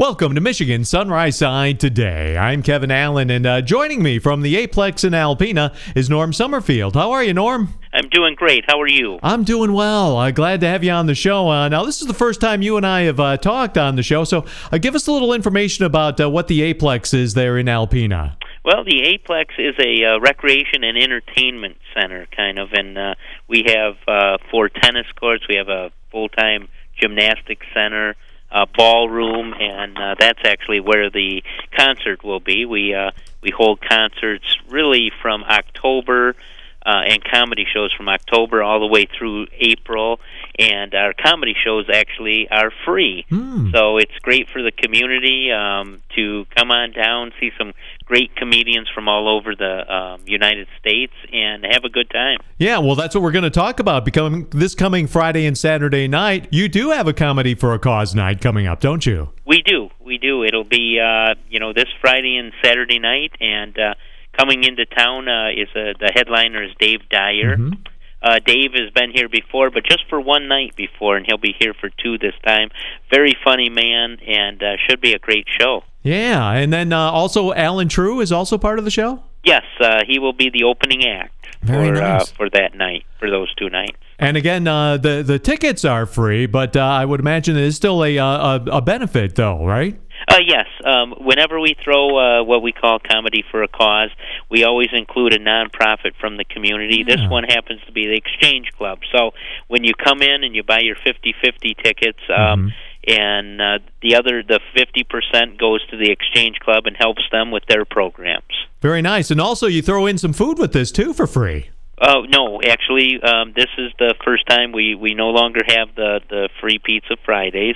Welcome to Michigan Sunrise Side Today. I'm Kevin Allen, and joining me from the Aplex in Alpena is Norm Summerfield. How are you, Norm? I'm doing great. How are you? I'm doing well. Glad to have you on the show. Now, this is the first time you and I have talked on the show, so give us a little information about what the Aplex is there in Alpena. Well, the Aplex is a recreation and entertainment center, kind of, and we have 4 tennis courts. We have a full-time gymnastics center, ballroom, and that's actually where the concert will be. We hold concerts really from October and comedy shows from October all the way through April, and our comedy shows actually are free. So it's great for the community to come on down, see some great comedians from all over the United States, and have a good time. Yeah, well, that's what we're going to talk about. This coming Friday and Saturday night, you do have a Comedy for a Cause night coming up, don't you? We do. It'll be this Friday and Saturday night, and coming into town the headliner is Dave Dyer. Dave has been here before, but just for one night before, and he'll be here for 2 this time. Very funny man, and should be a great show. Yeah, and then also Alan True is also part of the show? Yes, he will be the opening act for that night, for those 2 nights. And again, the tickets are free, but I would imagine it is still a benefit, though, right? Yes. Whenever we throw what we call Comedy for a Cause, we always include a nonprofit from the community. Yeah. This one happens to be the Exchange Club. So when you come in and you buy your 50/50 tickets, and the 50% goes to the Exchange Club and helps them with their programs. Very nice. And also you throw in some food with this, too, for free. No, actually, this is the first time we no longer have the free Pizza Fridays.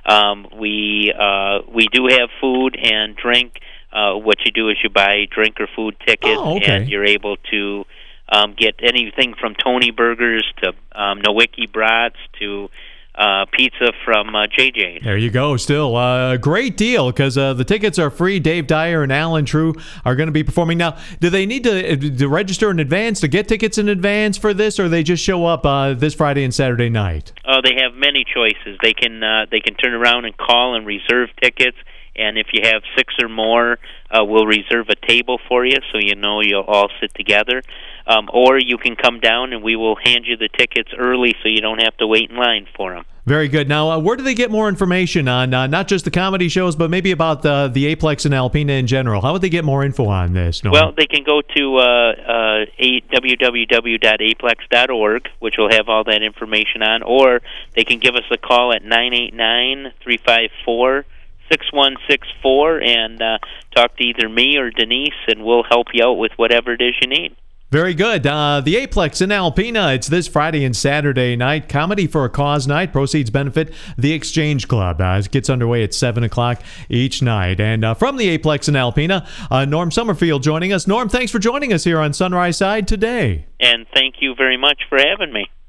We do have food and drink. What you do is you buy drink or food tickets, and you're able to get anything from Tony Burgers to Nowicki Brats to pizza from JJ. There you go. Still a great deal, because the tickets are free. Dave Dyer and Alan True are going to be performing. Now, do they need to register in advance to get tickets in advance for this, or they just show up this Friday and Saturday night? They have many choices. They can turn around and call and reserve tickets. And if you have 6 or more, we'll reserve a table for you, so you'll all sit together. Or you can come down and we will hand you the tickets early, so you don't have to wait in line for them. Very good. Now, where do they get more information on not just the comedy shows, but maybe about the Aplex and Alpena in general? How would they get more info on this? Norm? Well, they can go to www.aplex.org, which will have all that information on, or they can give us a call at 989-354-6164 and talk to either me or Denise, and we'll help you out with whatever it is you need. Very good. The Aplex in Alpena, it's this Friday and Saturday night. Comedy for a Cause night. Proceeds benefit the Exchange Club. It gets underway at 7 o'clock each night. And from the Aplex in Alpena, Norm Summerfield joining us. Norm, thanks for joining us here on Sunrise Side Today. And thank you very much for having me.